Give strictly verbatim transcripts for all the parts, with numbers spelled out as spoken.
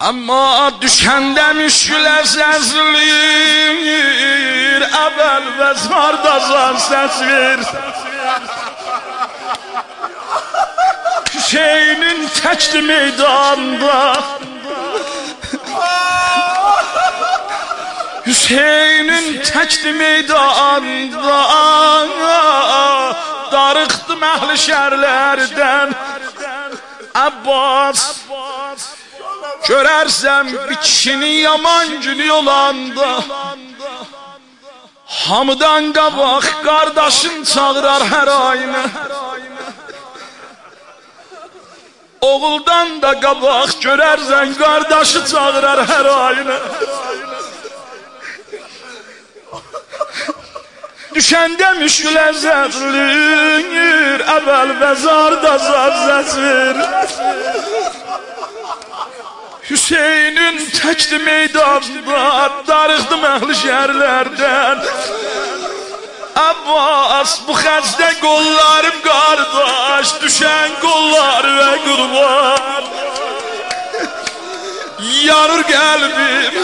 Amma düşəndə müşkülə səzlir, əvvəl və zardasan səs ver. Hüseynin təkdi meydanda, Hüseynin təkdi meydanda, darıxdı məhli şərlərdən. Abbas, görərsən bir kişinin yaman günü olanda, hamıdan qabaq qardaşın çağırar hər ayını. Oğuldan da qabaq görərsən qardaşı çağırar hər ayını. Düşəndə müşkülə zədlir, əvvəl və zarda zad zəzir. Hüseynin təkdi meydanda, darıxdı məhli şəhərlərdən. Abbas, bu xəstə qollarım qardaş, düşən qollar və qurban. Yanır qəlbim,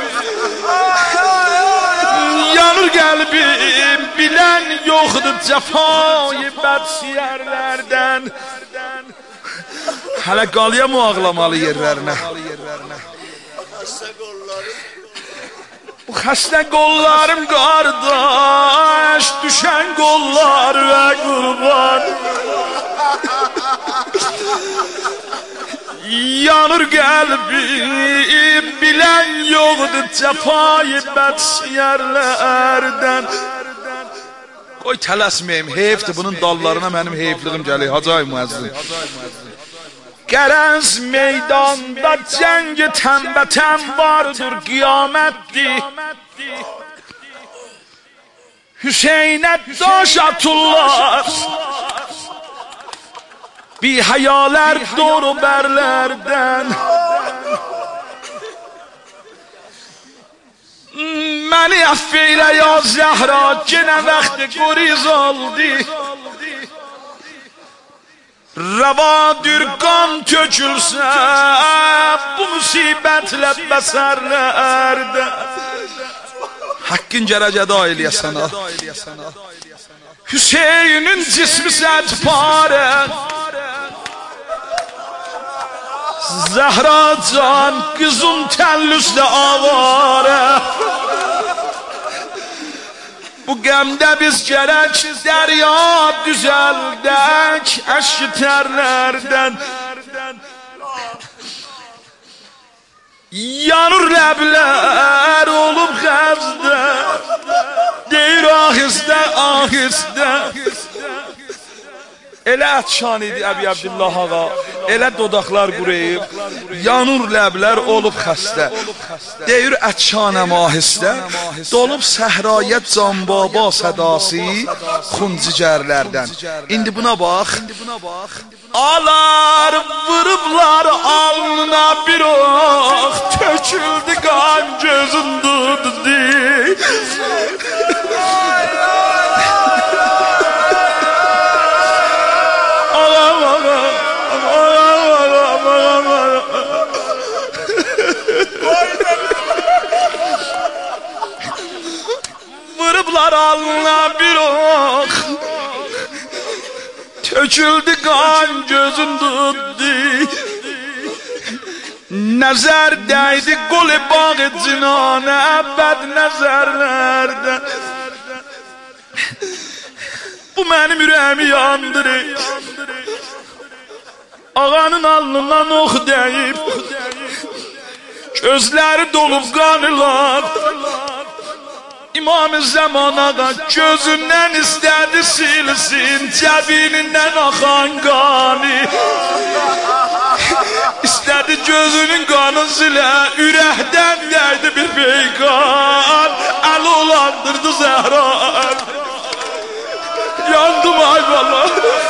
yanır qəlbim, bilən yoxdur cəfayı bədsiyərlərdən. Hələ qalya mı ağlamalı yerlərinə? Bu xəstə qollarım qardaş, düşən qollar və qurban. Yanır qəlbim, bilən yoxdur cəfayı bədsiyərlərdən. Qoy tələsməyim, heyfdir, bunun dallarına mənim heyfliğim gəlir. Hacı müəzzin. Qərəz meydanda cəngi tənbətən vardır, qiyamətdir. Hüseynə daş atırlar, bir həyalər doğru bərlərdən. Məni əff eylə ya Zəhra, genə vaxtı qoriz oldu. Rəvadır qan tökülsə, bu müsibətlə bəsərlərdə. Haqqın gərəcədə ailəyəsən ha. Hüseynin cismi sədparə, Zəhra can qızın təllüslə avarə. Bu qəmdə biz gərək dərya düzəldək əşki tərlərdən. Yanır ləblər olub xəzdə, deyir ahistə, ahistə. Elə ətşan idi Əbi Abdullah ağa, elə dodaqlar quruyub, yanır ləblər olub xəstə. Deyir ətşanəm ahistə, dolub səhrayət canbaba sədası xuncigərlərdən. İndi buna bax, alar vırıblar alnına bir ox, töküldü qan gözün durdu. Vırıblar alnına bir ox, töküldü qan gözün tutdu. Nəzər dəydi qol-i bağı cinanə, əbəd nəzərlərdən. Bu mənim ürəyimi yandırır. Ağanın alnından ox deyib, gözləri dolub qanılar. İmam-ı Zaman ağa gözündən istədi silsin, cəbinindən axan qanı. İstədi gözünün qanı silə, ürəkdən dəydi bir peyqan, əl olandırdı Zəhra. Yandım ay valla.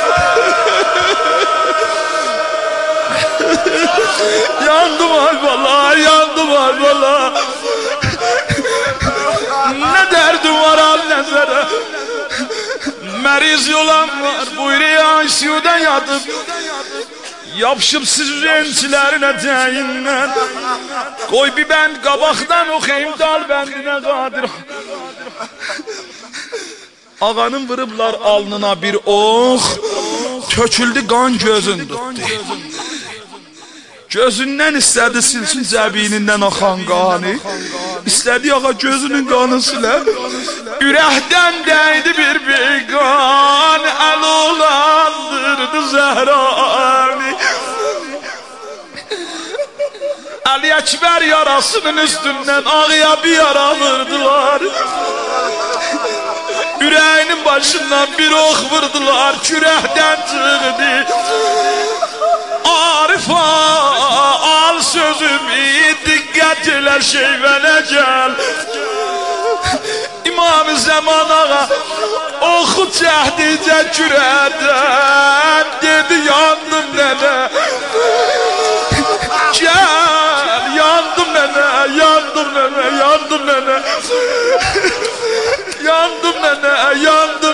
Yandım ay valla, yandım ay valla. Ne derdim var al nəzərə. Məriz yolan var, buyur I C U'da yatıp, Yapışıb sizrencilərinə dəyindən. Qoy bir bənd qabaqdan oxuyayım dal bəndinə qadir. Ağanın vırıblar alnına bir ox, töküldü qan gözün tutdu. Gözündən istədi silsin cəbinindən axan qanı. İstədi ağa gözünün qanı silər. Ürəkdən dəydi bir bir qan, əl olandırdı Zəhranı. Əli Əkbər yarasının üstündən ağıya bir yara vurdular. Ürəyinin başından bir ox vurdular, kürəkdən çıxdı. Arif al sözümü, diqqət elə şeyvələ gəl. İmam-ı Zaman ağa oxu çəhdicə kürəkdən, dedi yandım nənə. Gəl, yandım nənə, yandım nənə, yandım nənə. Yandım nənə, yandım.